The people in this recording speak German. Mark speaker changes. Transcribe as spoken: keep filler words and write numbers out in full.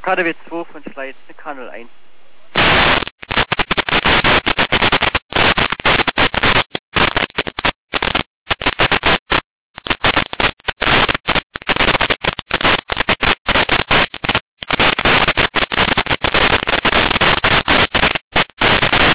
Speaker 1: K D W zwei von Schleiz, Kanal eins.